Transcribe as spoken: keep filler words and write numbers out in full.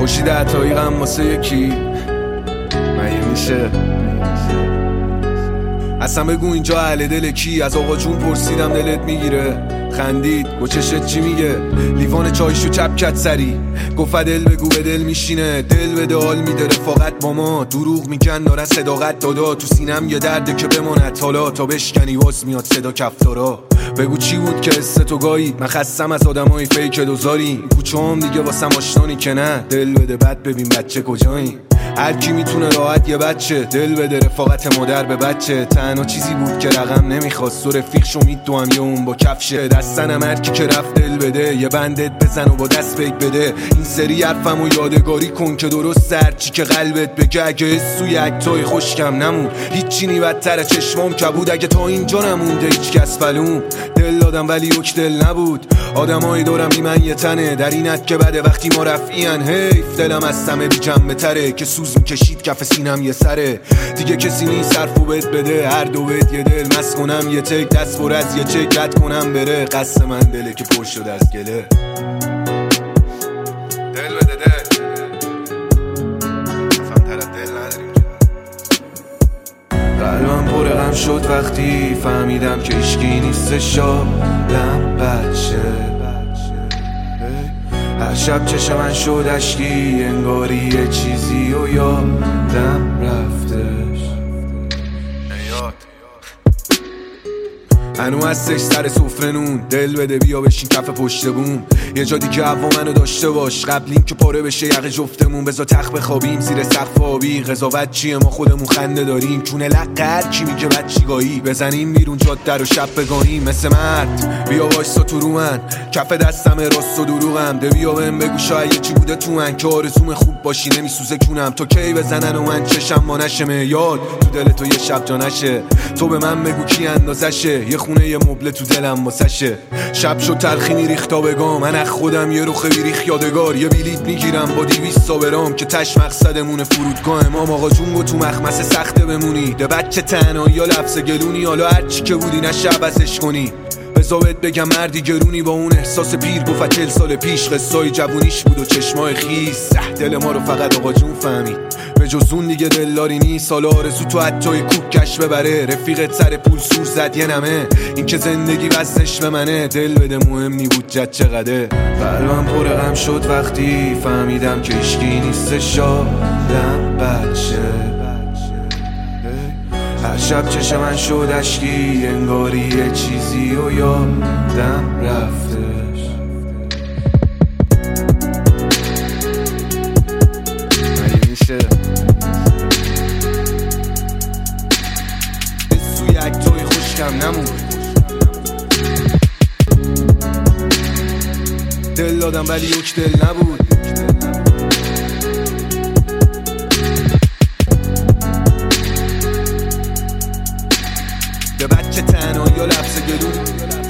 خورشید عطایی غم واسه یکی مگه میشه؟ اصلا بگو اینجا اهل دل کی؟ از آقا جون پرسیدم دلت میگیره؟ خندید گو چشت چی میگه؟ لیوان چایشو چپ کت سری گفت دل بگو به دل میشینه، دل به دل میده رفاقت با ما، دروغ میگن دارن صداقت دادا، تو سینم یه درده که بماند حالا تا بشکنی واس میاد صدا کفتارا. بگو چی بود که حس تو گایی؟ من خستم از آدمای فیک دوزاری، کوچه هم دیگه واسم آشنانی که نه، دل بده بعد ببین بچه کجایی. هر کی میتونه راحت یه بچه دل بده رفاقت مادر به بچه، تنها چیزی بود که رقم نمیخواست و رفیق شمید تو هم یه اون با کفشه، دستنم هر کی که رفت دل بده یه بندت بزن و با دست فیک بده، این سری حرفم و یادگاری کن که درست سرچی که قلبت بگه، اگه سوی اکتای خوشکم نمون هیچی نی بدتر چشمام کبود، اگه تا اینجا نمونده هیچ کس فلوم، دل دادم ولی یک دل نبود، آدمای دورم بی من یه تنه، در اینت که بده وقتی ما رفعین، حیف دلم از سمه بی جنبه تره که سوز میکشید کف سینم یه سره، دیگه کسی نیست حرفو بهت بده، هر دو بهت یه دل مست کنم یه تک دست پر از یه چک رد کنم بره، قصد من دله که پر شده از گله، دل بده دل افهم طرف دل نداریم که قلبم پر غم شد وقتی فهمیدم که هیچکی نیستش شالم بچه، هر شب چشم من شد اشکی انگاری یه چیزی و یادم رفتش نیاد هنو هستش سر سفره نون، دل بده بیا بشین کف پشت بوم، یه جا دیگه هوا منو داشته باش قبل این که پاره بشه یقه جفتمون، بذار تخت بخوابیم زیر سقف آبی، قضاوت چیه ما خودمون خنده داریم، چونه لقر کی میگه بچیگاهی، بزنیم بیرون جاده رو شب بگاهیم مثل مرد، بیا وایسا تو رو من کف دستم راست و دروغم، ده بیا بهم بگو شاید چی بوده تو من که آرزوم خوب باشی نمیسوزه کونم، تو کی بزنن و من چشم ما نشه میاد تو دل تو یه شب جا نشه، تو به من بگو کی اندازشه، یه خونه یه مبله تو دلم واسشه، شب شد تلخینی ریختا بگام، من از خودم یه روخه بیریخ یادگار، یه بلیت میگیرم با دیویست سابرام که تش مقصدمونه فرودگاه امام آقا جون گو تو مخمسه سخته بمونی، ده بچه تنهایی یا لفظ گلونی، حالا هرچی که بودی نشه عوضش کنی، بذارت بگم مردی گرونی با اون احساس پیر گفت چل سال پیش قصای جوونیش بود و چشمای خیس، دل ما رو فقط آقا جون فهمید، به جز اون دیگه دلداری نیست، حالا آرزو تو حتی کوک کش ببره، رفیقت سر پول سور زد یه نمه، این که زندگی وزنش به منه، دل بده مهم نی بود جد چقدره، قلبم پر غم شد وقتی فهمیدم که هیچکی نیستش شالم بچه، هر شب چشم من شد اشکی انگاری یه چیزی و یادم رفتش مگه میشه؟ سوی اکتای خوشکم نمون دل دادم ولی یک دل نبود، به بچه تنهایی یا لفظ گلون